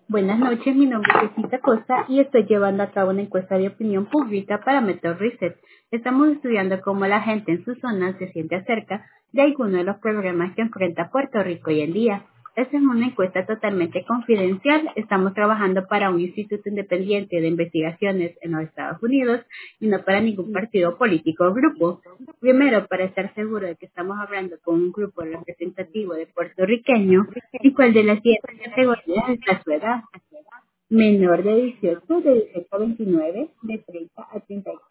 Buenas noches, mi nombre es Cita Costa y estoy llevando a cabo una encuesta de opinión pública para Method Research. Estamos estudiando cómo la gente en su zona se siente acerca de algunos de los problemas que enfrenta Puerto Rico hoy en día. Esta es una encuesta totalmente confidencial. Estamos trabajando para un instituto independiente de investigaciones en los Estados Unidos y no para ningún partido político o grupo. Primero, para estar seguro de que estamos hablando con un grupo representativo de puertorriqueños, ¿y cuál de las siguientes categorías está su edad? Menor de 18, de 18 a 29, de 30 a 34.